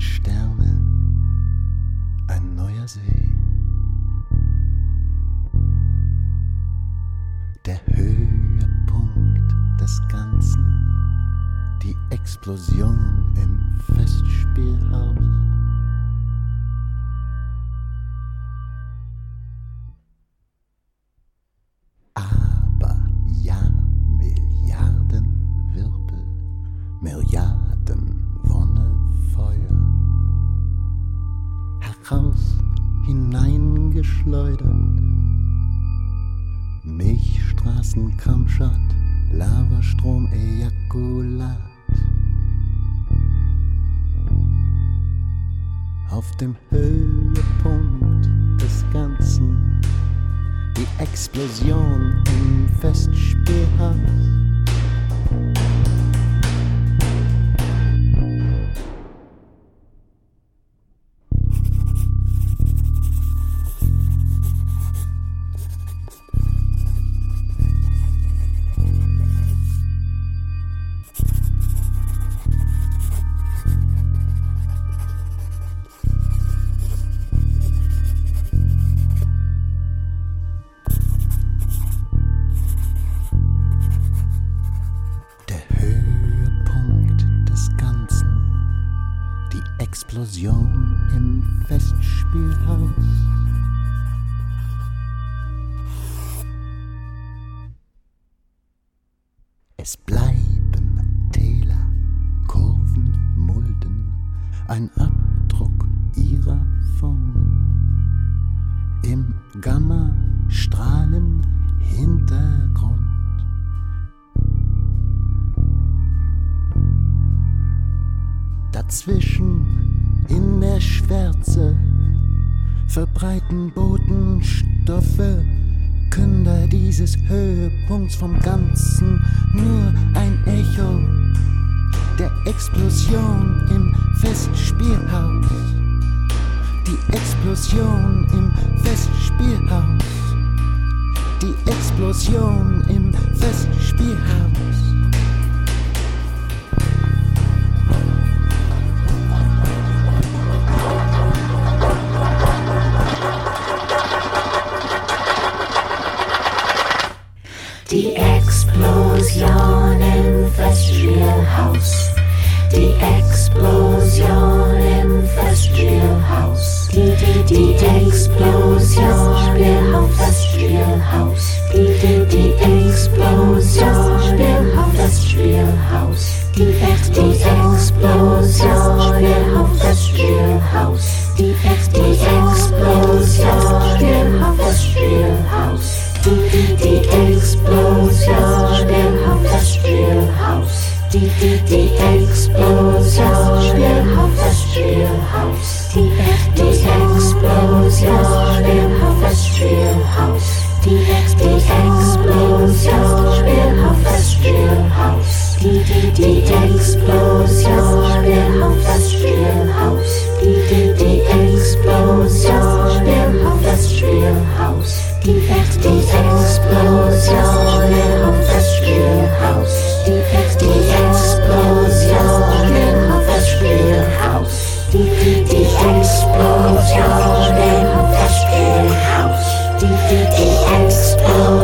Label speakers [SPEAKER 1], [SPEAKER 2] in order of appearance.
[SPEAKER 1] Sterne, ein neuer See. Der Höhepunkt des Ganzen, die Explosion im Festspielhaus. Aber ja, Milliarden Wirbel, Milliarden Wonnefeuer, heraus, hineingeschleudert, Milchstraßen, Kammschott, Lavastrom, Ejakulat. Auf dem Höhepunkt des Ganzen, die Explosion im Festspielhaus. Explosion im Festspielhaus. Es bleiben Täler, Kurven, Mulden, ein Abdruck ihrer Formen im Gamma-Strahlen-Hintergrund. Dazwischen in der Schwärze verbreiten Botenstoffe, Künder dieses Höhepunkts vom Ganzen, nur ein Echo der Explosion im Festspielhaus. Die Explosion im Festspielhaus. Die Explosion im Festspielhaus.
[SPEAKER 2] Die Explosion im Festspielhaus. Die Explosion im Festspielhaus. Die Explosion im Festspielhaus. Die Explosion im Festspielhaus. Die Explosion im Festspielhaus. Die Explosion im Festspielhaus. Die Explosion im Festspielhaus. Die Explosion im Festspielhaus. Die Explosion im Festspielhaus. Die Explosion im Festspielhaus. Die Explosion im Festspielhaus. Die Explosion im Festspielhaus. Die Explosion im Festspielhaus. Die Explosion im Festspielhaus. Die Explosion im Festspielhaus. Die Explosion